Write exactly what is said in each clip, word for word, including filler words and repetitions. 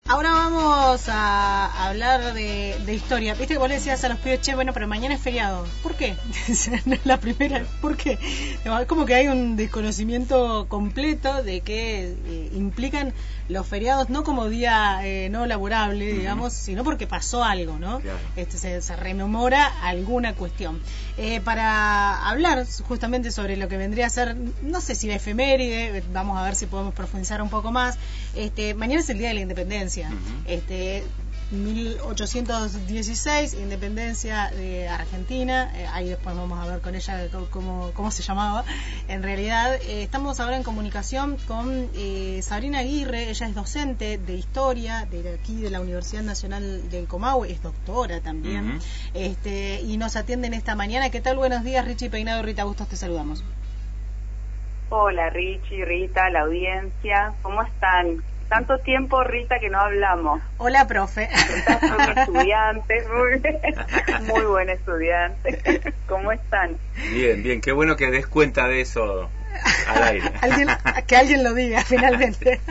Ahora vamos a hablar de, de historia. Viste que vos le decías a los pibes, che, bueno, pero mañana es feriado. ¿Por qué? La primera, ¿por qué? Es como que hay un desconocimiento completo de que eh, implican los feriados no como día eh, no laborable, uh-huh. digamos, sino porque pasó algo, ¿no? Claro. Este, se, se rememora alguna cuestión. Eh, para hablar justamente sobre lo que vendría a ser, no sé si la efeméride, vamos a ver si podemos profundizar un poco más. Este, mañana es el Día de la Independencia. Uh-huh. Este, mil ochocientos dieciséis, independencia de Argentina. Eh, ahí después vamos a ver con ella cómo, cómo se llamaba. En realidad, eh, estamos ahora en comunicación con eh, Sabrina Aguirre. Ella es docente de historia de aquí de la Universidad Nacional del Comahue, es doctora también. Uh-huh. Este, y nos atienden esta mañana. ¿Qué tal? Buenos días, Richie Peinado, Rita Bustos, te saludamos. Hola, Richie, Rita, la audiencia, ¿cómo están? Tanto tiempo, Rita, que no hablamos. Hola, profe. Soy un estudiante, muy, muy buen estudiante. ¿Cómo están? Bien, bien, qué bueno que des cuenta de eso al aire. ¿Alguien, que alguien lo diga, finalmente.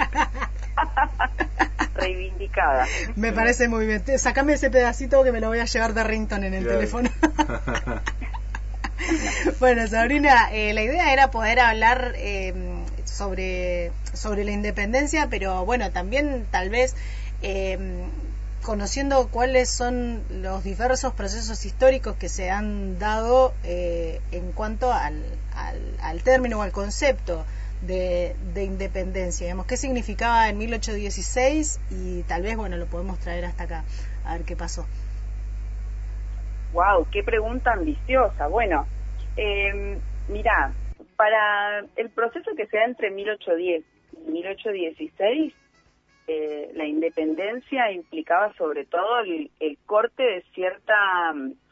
Reivindicada. Me parece muy bien. Sácame ese pedacito que me lo voy a llevar de ringtone en el claro. teléfono. Bueno, Sabrina, eh, la idea era poder hablar eh, sobre, sobre la independencia, pero bueno, también tal vez eh, conociendo cuáles son los diversos procesos históricos que se han dado eh, en cuanto al, al, al término o al concepto de, de independencia, digamos, qué significaba en mil ochocientos dieciséis y tal vez, bueno, lo podemos traer hasta acá, a ver qué pasó. Wow, qué pregunta ambiciosa. Bueno, eh, mirá, para el proceso que se da entre mil ochocientos diez y mil ochocientos dieciséis, eh, la independencia implicaba sobre todo el, el corte de cierta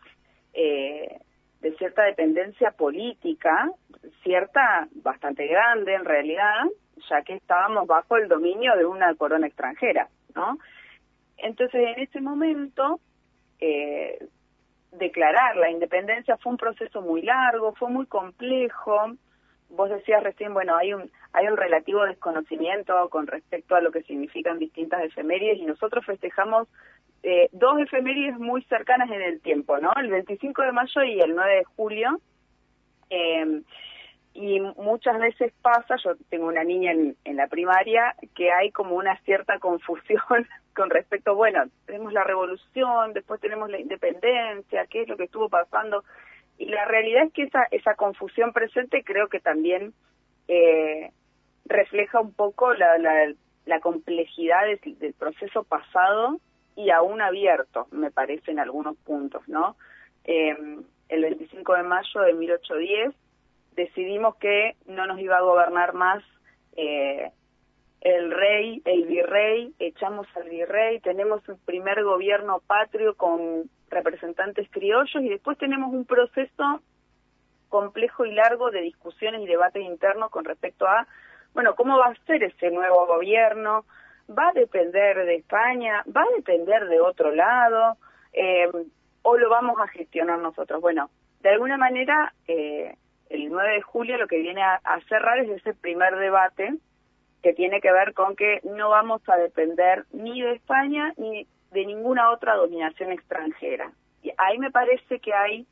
eh, de cierta dependencia política, cierta bastante grande en realidad, ya que estábamos bajo el dominio de una corona extranjera, ¿no? Entonces, en ese momento, eh, declarar la independencia fue un proceso muy largo, fue muy complejo. Vos decías recién, bueno, hay un hay un relativo desconocimiento con respecto a lo que significan distintas efemérides, y nosotros festejamos eh, dos efemérides muy cercanas en el tiempo, ¿no? El veinticinco de mayo y el nueve de julio. Eh, y muchas veces pasa, yo tengo una niña en, en la primaria, que hay como una cierta confusión con respecto, bueno, tenemos la revolución, después tenemos la independencia, qué es lo que estuvo pasando, y la realidad es que esa esa confusión presente creo que también eh, refleja un poco la, la, la complejidad de, del proceso pasado y aún abierto, me parece, en algunos puntos, ¿no? Eh, el veinticinco de mayo de mil ochocientos diez decidimos que no nos iba a gobernar más eh, el rey, el virrey, echamos al virrey, tenemos un primer gobierno patrio con representantes criollos y después tenemos un proceso complejo y largo de discusiones y debates internos con respecto a, bueno, ¿cómo va a ser ese nuevo gobierno? ¿Va a depender de España? ¿Va a depender de otro lado? Eh, ¿O lo vamos a gestionar nosotros? Bueno, de alguna manera, eh, el nueve de julio lo que viene a, a cerrar es ese primer debate que tiene que ver con que no vamos a depender ni de España ni de ninguna otra dominación extranjera. Y ahí me parece que hay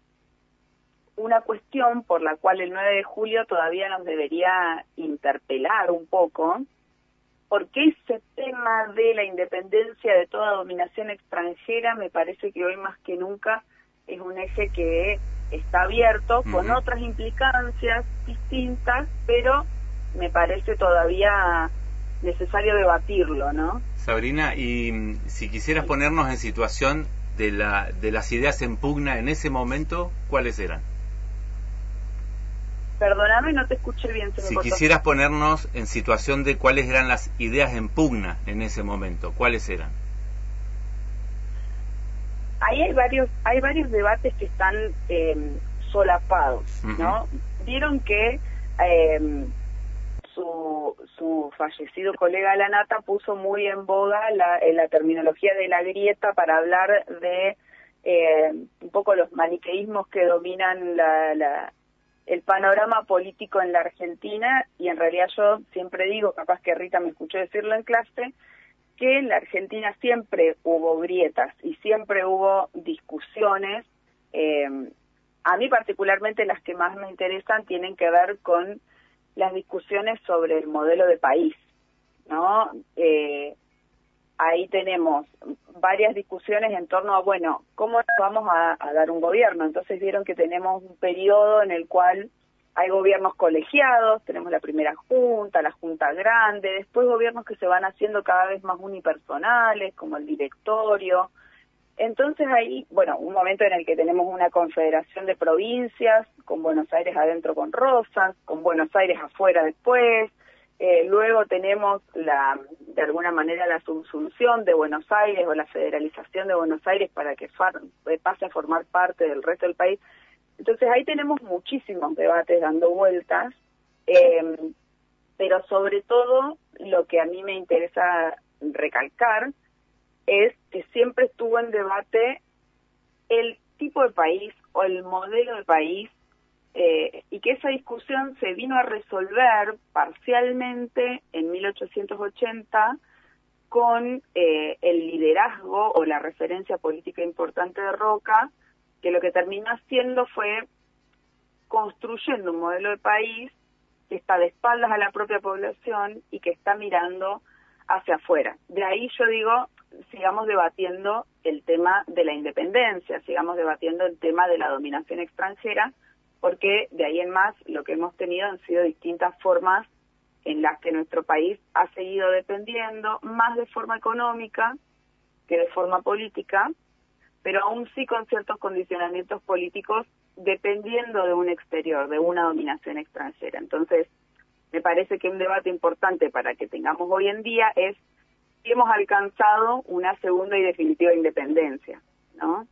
una cuestión por la cual el nueve de julio todavía nos debería interpelar un poco, porque ese tema de la independencia de toda dominación extranjera me parece que hoy más que nunca es un eje que está abierto, uh-huh. con otras implicancias distintas, pero me parece todavía necesario debatirlo, ¿no? Sabrina, y si quisieras sí. ponernos en situación de la de las ideas en pugna en ese momento, ¿cuáles eran? Perdóname, no te escuché bien. Se me si cortó. Quisieras ponernos en situación de cuáles eran las ideas en pugna en ese momento, ¿cuáles eran? Ahí hay varios hay varios debates que están eh, solapados, uh-huh. ¿no? Vieron que eh, su su fallecido colega Lanata puso muy en boga la, la terminología de la grieta para hablar de eh, un poco los maniqueísmos que dominan la, la el panorama político en la Argentina, y en realidad yo siempre digo, capaz que Rita me escuchó decirlo en clase, que en la Argentina siempre hubo grietas y siempre hubo discusiones. Eh, a mí particularmente las que más me interesan tienen que ver con las discusiones sobre el modelo de país, ¿no? Eh, ahí tenemos varias discusiones en torno a, bueno, ¿cómo vamos a, a dar un gobierno? Entonces vieron que tenemos un periodo en el cual hay gobiernos colegiados, tenemos la primera junta, la junta grande, después gobiernos que se van haciendo cada vez más unipersonales, como el directorio. Entonces ahí, bueno, un momento en el que tenemos una confederación de provincias, con Buenos Aires adentro con Rosas, con Buenos Aires afuera después, eh, luego tenemos la, de alguna manera la subsunción de Buenos Aires o la federalización de Buenos Aires para que far, pase a formar parte del resto del país. Entonces ahí tenemos muchísimos debates dando vueltas, eh, pero sobre todo lo que a mí me interesa recalcar es que siempre estuvo en debate el tipo de país o el modelo de país, eh, y que esa discusión se vino a resolver parcialmente en mil ochocientos ochenta con eh, el liderazgo o la referencia política importante de Roca, que lo que terminó haciendo fue construyendo un modelo de país que está de espaldas a la propia población y que está mirando hacia afuera. De ahí yo digo, sigamos debatiendo el tema de la independencia, sigamos debatiendo el tema de la dominación extranjera, porque de ahí en más lo que hemos tenido han sido distintas formas en las que nuestro país ha seguido dependiendo, más de forma económica que de forma política, pero aún sí con ciertos condicionamientos políticos dependiendo de un exterior, de una dominación extranjera. Entonces, me parece que un debate importante para que tengamos hoy en día es si hemos alcanzado una segunda y definitiva independencia, ¿no?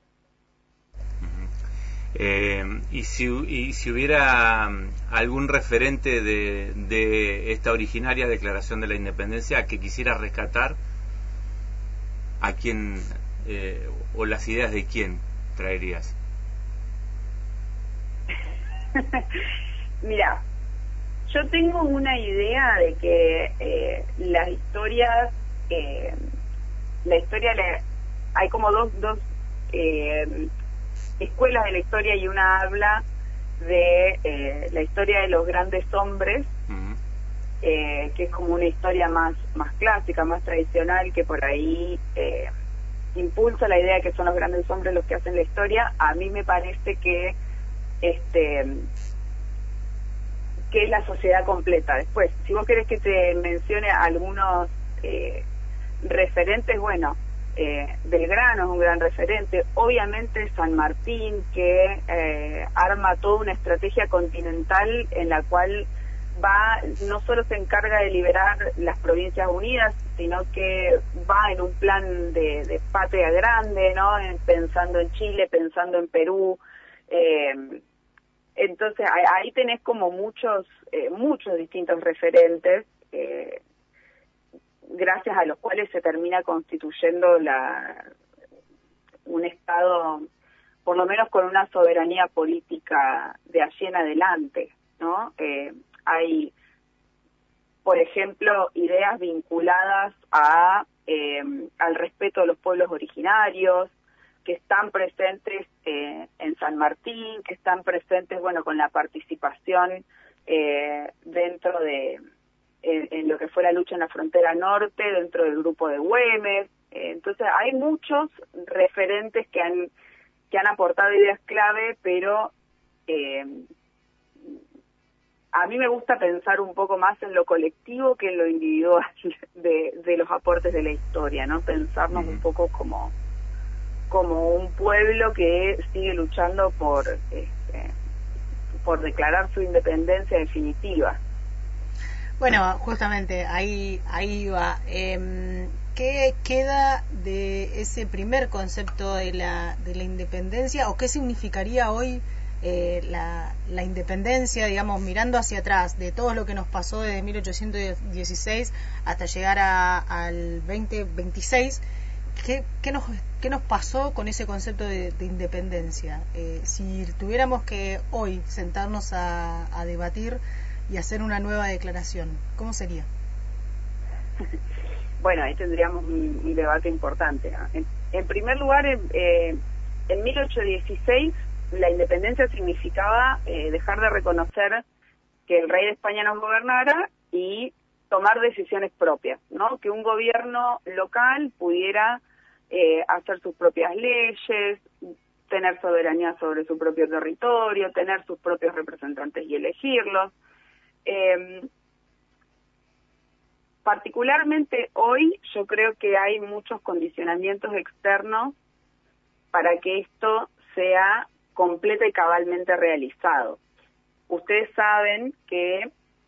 Eh, y, si, y si hubiera algún referente de, de esta originaria Declaración de la Independencia que quisiera rescatar, ¿a quién eh, o las ideas de quién traerías? Mira, yo tengo una idea de que eh, las historias, eh, la historia, le, hay como dos, dos eh, escuelas de la historia, y una habla de eh, la historia de los grandes hombres, uh-huh. eh, que es como una historia más, más clásica, más tradicional, que por ahí eh, impulsa la idea de que son los grandes hombres los que hacen la historia. A mí me parece que este que es la sociedad completa. Después, si vos querés que te mencione algunos eh, referentes, bueno, eh, Belgrano es un gran referente, obviamente San Martín, que eh, arma toda una estrategia continental en la cual va, no solo se encarga de liberar las provincias unidas, sino que va en un plan de, de patria grande, ¿no? Pensando en Chile, pensando en Perú, eh, entonces ahí tenés como muchos eh, muchos distintos referentes, eh, gracias a los cuales se termina constituyendo la un Estado, por lo menos con una soberanía política de allí en adelante, ¿no? Eh, hay, por ejemplo, ideas vinculadas a eh, al respeto de los pueblos originarios, que están presentes eh, en San Martín, que están presentes, bueno, con la participación eh, dentro de, en, en lo que fue la lucha en la frontera norte, dentro del grupo de Güemes. Eh, entonces hay muchos referentes que han, que han aportado ideas clave, pero eh, a mí me gusta pensar un poco más en lo colectivo que en lo individual de, de los aportes de la historia, ¿no? Pensarnos un poco como como un pueblo que sigue luchando por este, por declarar su independencia definitiva. Bueno, justamente ahí ahí va. Eh, ¿Qué queda de ese primer concepto de la de la independencia, o qué significaría hoy eh, la, la independencia, digamos, mirando hacia atrás, de todo lo que nos pasó desde mil ochocientos dieciséis hasta llegar a, al veinte veintiséis? ¿Qué, qué, nos, ¿Qué nos pasó con ese concepto de, de independencia? Eh, si tuviéramos que hoy sentarnos a, a debatir y hacer una nueva declaración, ¿cómo sería? bueno, ahí tendríamos un, un debate importante, ¿no? En, en primer lugar, eh, en mil ochocientos dieciséis la independencia significaba eh, dejar de reconocer que el rey de España nos gobernara y tomar decisiones propias, ¿no? Que un gobierno local pudiera eh, hacer sus propias leyes, tener soberanía sobre su propio territorio, tener sus propios representantes y elegirlos. Eh, particularmente hoy yo creo que hay muchos condicionamientos externos para que esto sea completa y cabalmente realizado. Ustedes saben que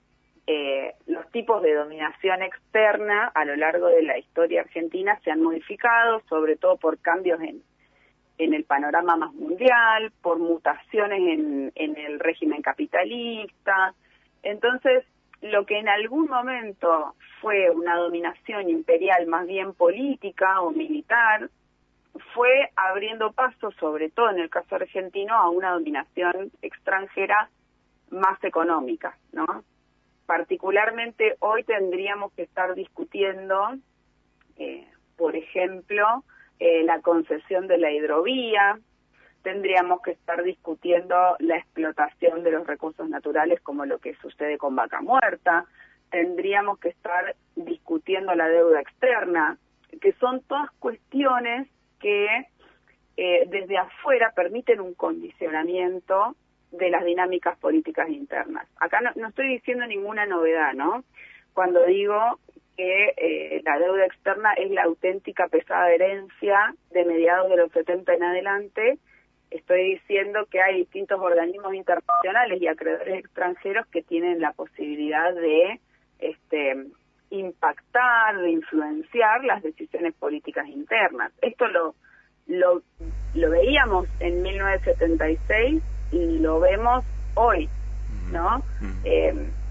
eh, los tipos de dominación externa a lo largo de la historia argentina se han modificado, sobre todo por cambios en, en el panorama más mundial, por mutaciones en, en el régimen capitalista. Entonces, lo que en algún momento fue una dominación imperial más bien política o militar, fue abriendo paso, sobre todo en el caso argentino, a una dominación extranjera más económica, ¿no? Particularmente hoy tendríamos que estar discutiendo, eh, por ejemplo, eh, la concesión de la hidrovía, tendríamos que estar discutiendo la explotación de los recursos naturales como lo que sucede con Vaca Muerta, tendríamos que estar discutiendo la deuda externa, que son todas cuestiones que eh, desde afuera permiten un condicionamiento de las dinámicas políticas internas. Acá no, no estoy diciendo ninguna novedad, ¿no? Cuando digo que eh, la deuda externa es la auténtica pesada herencia de mediados de los setenta en adelante, estoy diciendo que hay distintos organismos internacionales y acreedores extranjeros que tienen la posibilidad de este, impactar, de influenciar las decisiones políticas internas. Esto lo, lo, lo veíamos en mil novecientos setenta y seis y lo vemos hoy, ¿no? Eh,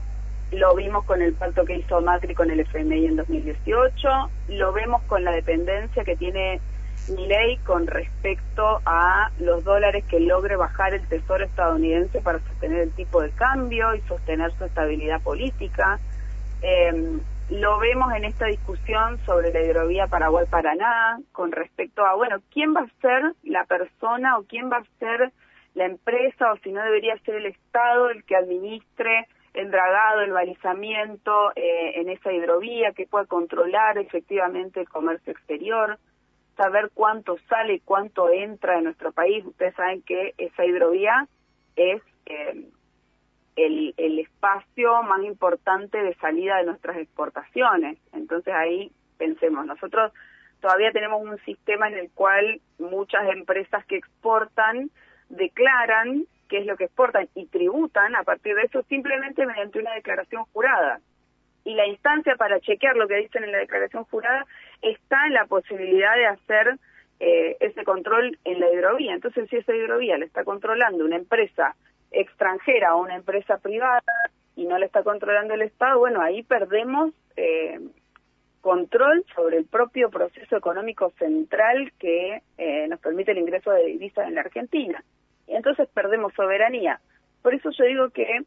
lo vimos con el pacto que hizo Macri con el F M I en dos mil dieciocho, lo vemos con la dependencia que tiene Milei con respecto a los dólares que logre bajar el Tesoro estadounidense para sostener el tipo de cambio y sostener su estabilidad política. Eh, lo vemos en esta discusión sobre la hidrovía Paraguay-Paraná con respecto a, bueno, ¿quién va a ser la persona o quién va a ser la empresa o si no debería ser el Estado el que administre el dragado, el balizamiento eh, en esa hidrovía, que pueda controlar efectivamente el comercio exterior, saber cuánto sale y cuánto entra en nuestro país? Ustedes saben que esa hidrovía es eh, el, el espacio más importante de salida de nuestras exportaciones. Entonces ahí pensemos, nosotros todavía tenemos un sistema en el cual muchas empresas que exportan declaran qué es lo que exportan y tributan a partir de eso simplemente mediante una declaración jurada. Y la instancia para chequear lo que dicen en la declaración jurada está en la posibilidad de hacer eh, ese control en la hidrovía. Entonces, si esa hidrovía la está controlando una empresa extranjera o una empresa privada y no la está controlando el Estado, bueno, ahí perdemos eh, control sobre el propio proceso económico central que eh, nos permite el ingreso de divisas en la Argentina. Y entonces perdemos soberanía. Por eso yo digo que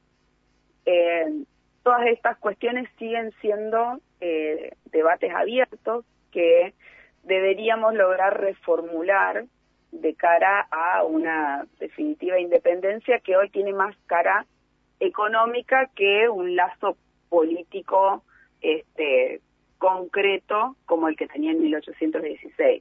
eh, todas estas cuestiones siguen siendo eh, debates abiertos que deberíamos lograr reformular de cara a una definitiva independencia que hoy tiene más cara económica que un lazo político este, concreto como el que tenía en mil ochocientos dieciséis.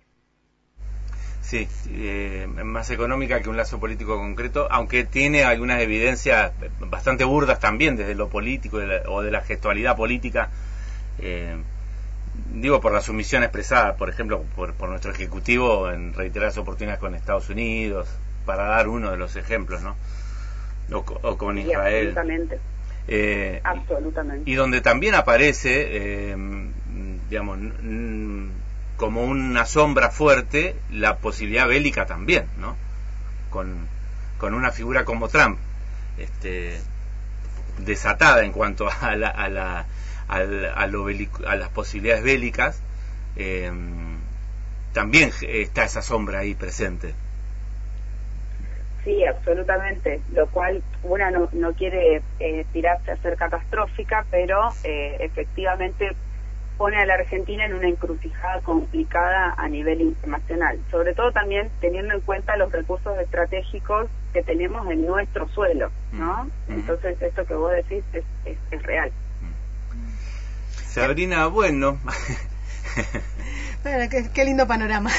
Sí, eh, más económica que un lazo político concreto, aunque tiene algunas evidencias bastante burdas también desde lo político de la, o de la gestualidad política, eh, digo por la sumisión expresada, por ejemplo, por, por nuestro Ejecutivo en reiteradas oportunidades con Estados Unidos, para dar uno de los ejemplos, ¿no? O, o con Israel. Sí, absolutamente. Eh, absolutamente. Y donde también aparece, eh, digamos, n- como una sombra fuerte la posibilidad bélica también, ¿no? Con, con una figura como Trump, este, desatada en cuanto a la, a la a, la, a, lo bélico, a las posibilidades bélicas, eh, también está esa sombra ahí presente. Sí, absolutamente, lo cual una no, no quiere eh, tirarse a ser catastrófica, pero eh, efectivamente pone a la Argentina en una encrucijada complicada a nivel internacional, sobre todo también teniendo en cuenta los recursos estratégicos que tenemos en nuestro suelo, ¿no? Mm. Entonces esto que vos decís es, es, es real. Sabrina, bueno. Bueno, qué, qué lindo panorama.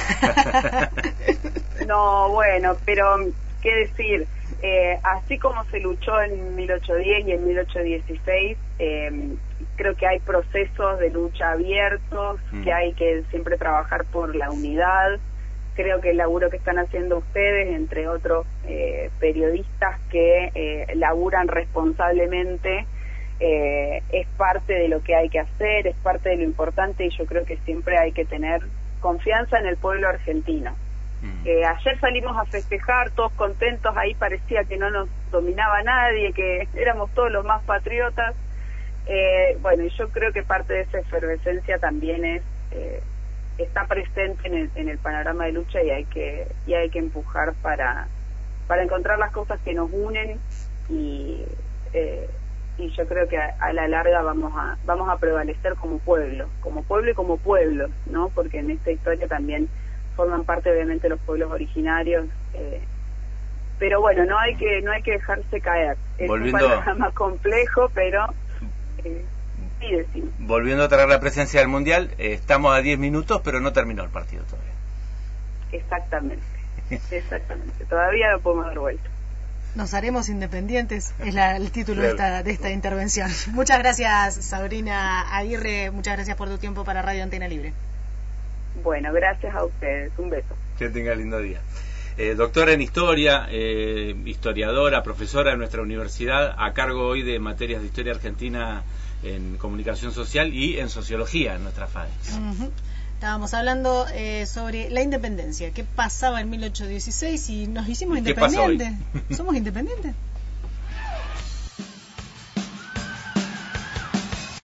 No, bueno, pero qué decir, eh, así como se luchó en mil ochocientos diez y en mil ochocientos dieciséis, eh, creo que hay procesos de lucha abiertos, mm. que hay que siempre trabajar por la unidad. Creo que el laburo que están haciendo ustedes, entre otros eh, periodistas que eh, laburan responsablemente, eh, es parte de lo que hay que hacer, es parte de lo importante, y yo creo que siempre hay que tener confianza en el pueblo argentino. Mm. Eh, ayer salimos a festejar, todos contentos, ahí parecía que no nos dominaba nadie, que éramos todos los más patriotas. Eh, bueno, y yo creo que parte de esa efervescencia también es eh, está presente en el, en el panorama de lucha, y hay que y hay que empujar para para encontrar las cosas que nos unen, y eh, y yo creo que a, a la larga vamos a vamos a prevalecer como pueblo, como pueblo y como pueblos, ¿no? Porque en esta historia también forman parte obviamente los pueblos originarios, eh, pero bueno, no hay que no hay que dejarse caer. Es Volviendo... un panorama complejo, pero eh, sí decimos. Volviendo a traer la presencia del Mundial, eh, estamos a diez minutos, pero no terminó el partido todavía. Exactamente, exactamente. Todavía no podemos dar vuelta. Nos haremos independientes, es la, el título claro. de, esta, de esta intervención. Muchas gracias, Sabrina Aguirre, muchas gracias por tu tiempo para Radio Antena Libre. Bueno, gracias a ustedes, un beso. Que tenga lindo día. Eh, doctora en Historia, eh, historiadora, profesora de nuestra universidad, a cargo hoy de materias de Historia Argentina en Comunicación Social y en Sociología en nuestra F A D E. Uh-huh. Estábamos hablando eh, sobre la independencia, qué pasaba en mil ochocientos dieciséis y nos hicimos independientes. ¿Somos independientes?